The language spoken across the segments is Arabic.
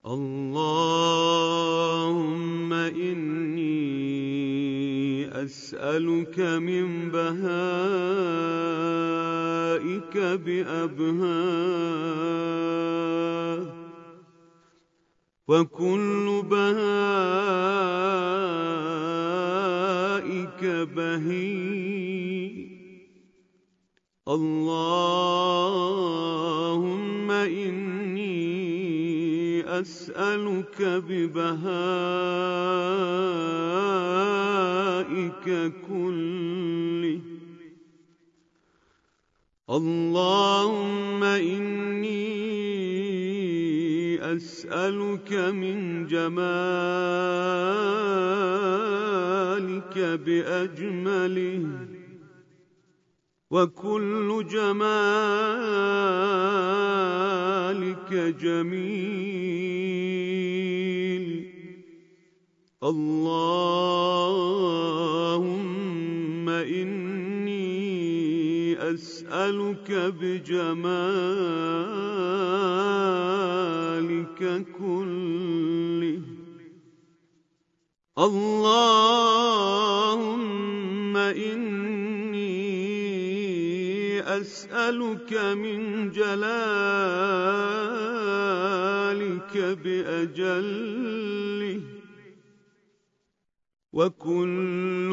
اللهم إني أسألك من بهائك بأبهاه، وكل بهائك بهي. اللهم إني أسألك ببهائك كله. اللهم إني أسألك من جمالك بأجمله، وكل جمالك جميل. اللهم إني أسألك بجمالك كله. اللهم إني أسألك من جلالك بأجله، وكل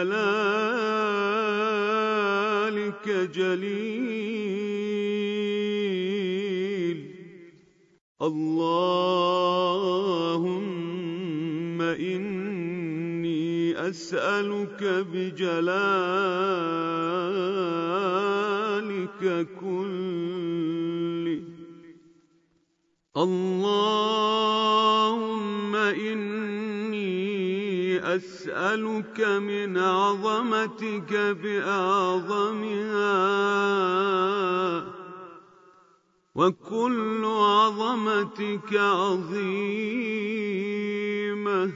جلالك جليل. اللهم إني أسألك بجلالك كله. اللهم إني أسألك من عظمتك بأعظمها، وكل عظمتك عظيمة.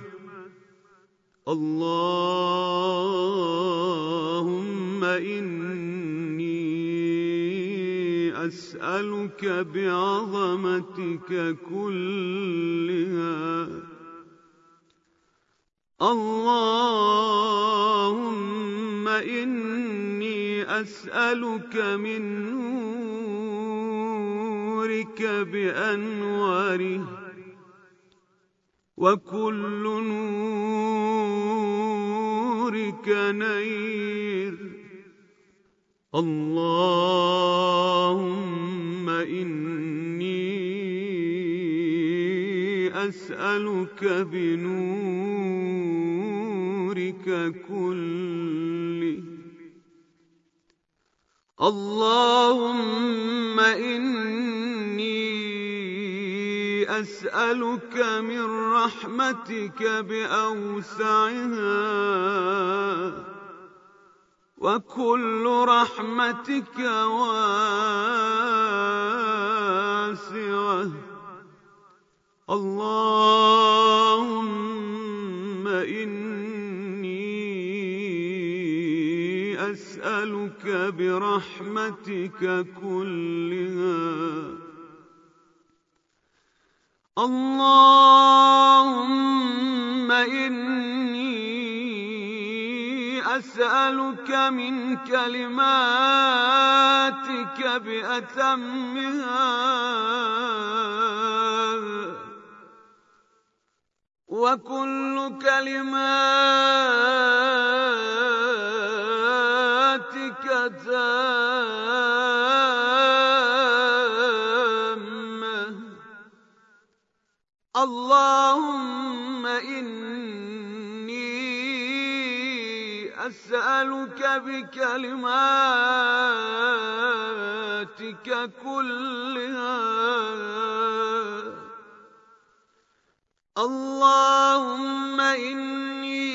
اللهم إني أسألك بعظمتك كلها. اللهم إني أسألك من نورك بأنواره، وكل نورك نير. اللهم إني أسألك بنورك كله. اللهم إني أسألك من رحمتك بأوسعها، وكل رحمتك واسعة. اللهم إني أسألك برحمتك كلها. اللهم إني أسألك من كلماتك بأتمها، وكل كلماتك تامة. اللهم إني أسألك بكلماتك كلها. اللهم إني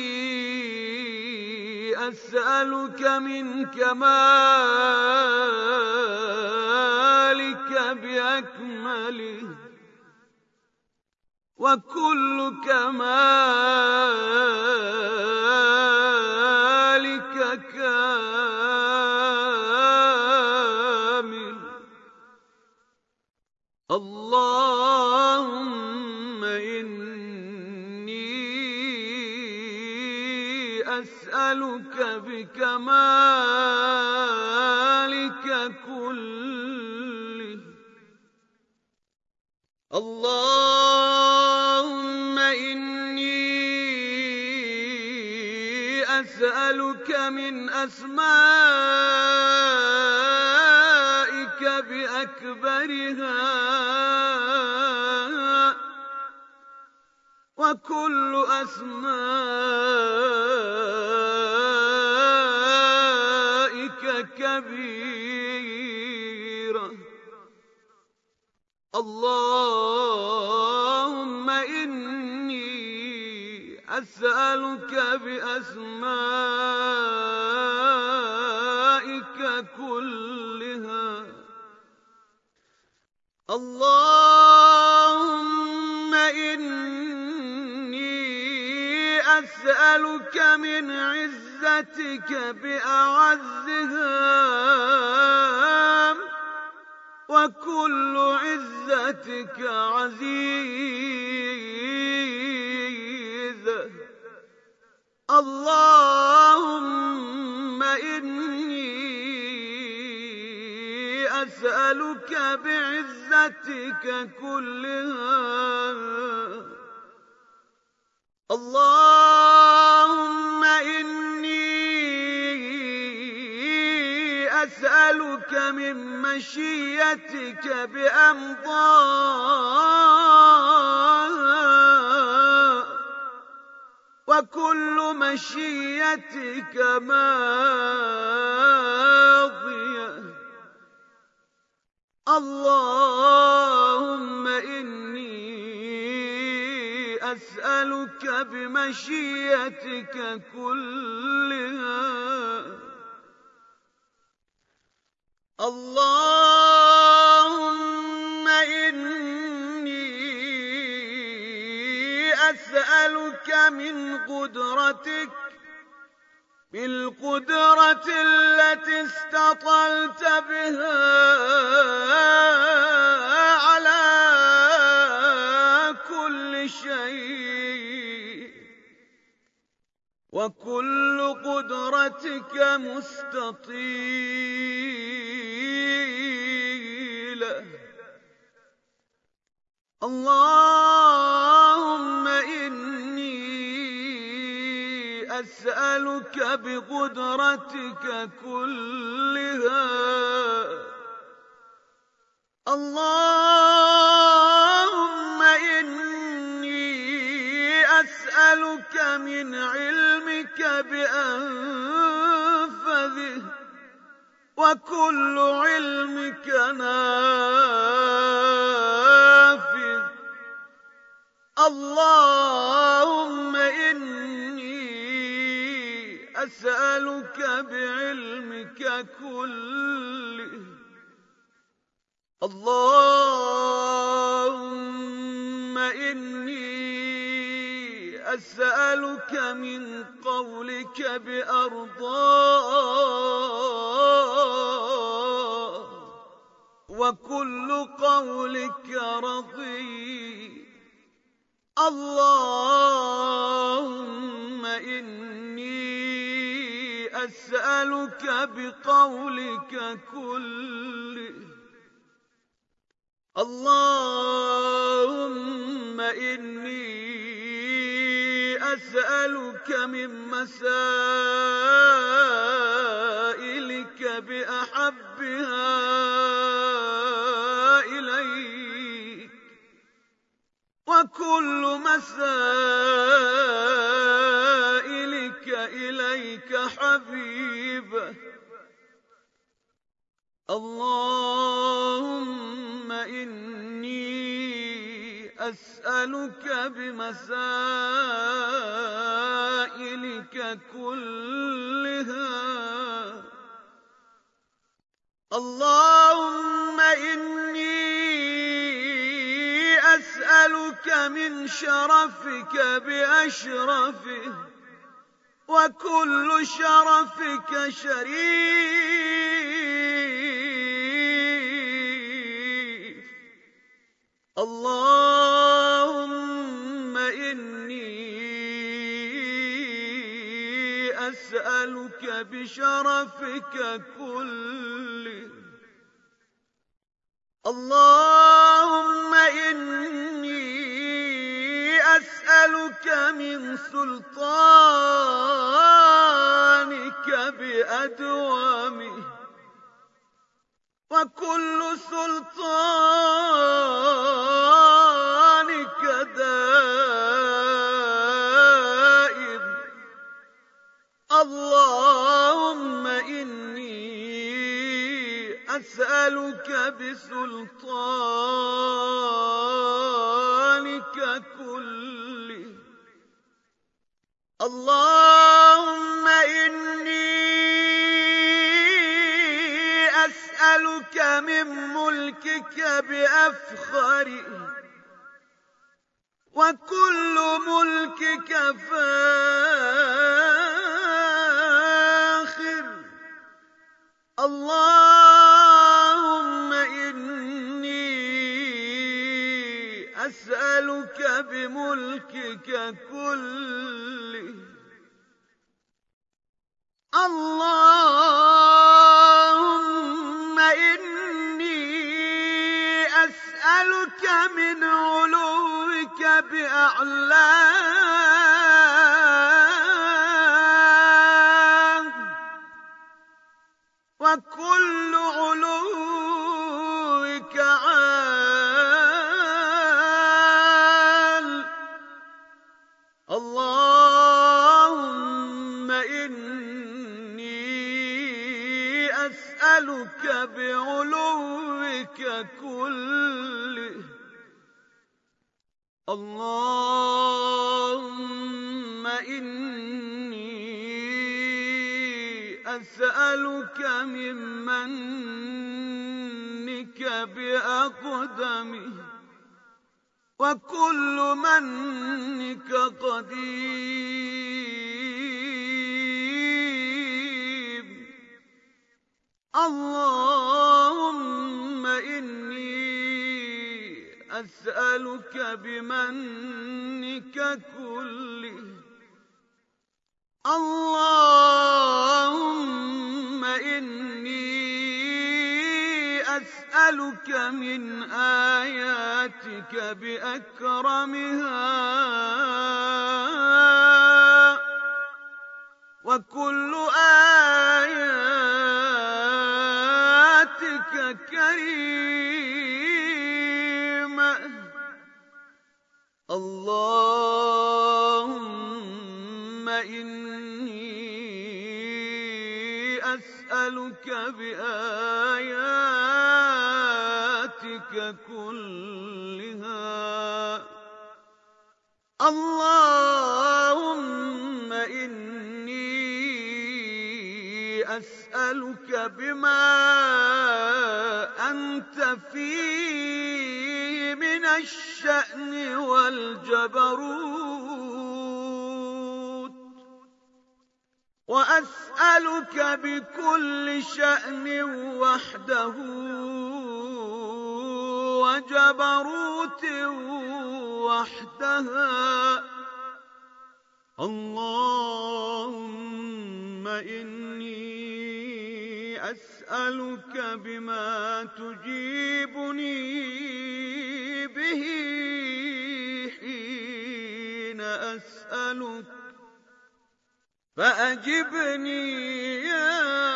أسألك من كمالك بأكمله، وكل كمالك كامل. اللهم أسألك بكمالك كله اللهم إني أسألك من أسمائك بأكبرها وكل أسمائك كبيرة اللهم إني أسألك بأسمائك كلها اللهم إني أسألك من عزتك بأعزها وكل عزتك عزيزة اللهم إني أسألك بعزتك كلها اللهم إني أسألك من مشيتك بأمضاها وكل مشيتك ماضية اللهم إني أسألك بمشيتك كلها اللهم إني أسألك من قدرتك بالقدرة التي استطلت بها على كل شيء وكل قدرتك مستطيلة اللهم إني أسألك بقدرتك كلها اللهم إني أسألك من علمك بأنفذه وكل علمك نافذ اللهم إني أسألك بعلمك كله اللهم إني أسألك من قولك بأرضاه وكل قولك رضي اللهم إني أسألك بقولك كله اللهم إني أسألك من مسائلك بأحبها إليك وكل مسائلك إليك حبيبة اللهم إني أسألك بمسائلك كلها اللهم إني أسألك من شرفك بأشرفه وكل شرفك شريف اللهم إني أسألك بشرفك كله. اللهم إني أسألك من سلطانك بأدوامه، وكل سلطانك دائم. اللهم إني أسألك بسلطانك كله. اللهم إني أسألك من ملكك بأفخره، وكل ملكك فاخر. اللهم إني أسألك بملكك كله. اللهم إني أسألك من علوك بأعلاه، وكل علوك عال. اللهم إني أسألك بعلوك كله. اللهم إني أسألك من منك بأقدمه، وكل منك قديم. اللهم إني أسألك بمنك كله. اللهم إني أسألك من آياتك بأكرمها، وكل آياتك كريمة. اللهم إني أسألك بآياتك كلها. اللهم إني أسألك بما أنت فيه من الشأن والجبروت، وأسألك بكل شأن وحده وجبروت وحدها. اللهم إني أسألك بما تجيبني به حين أسألك، فأجبني يا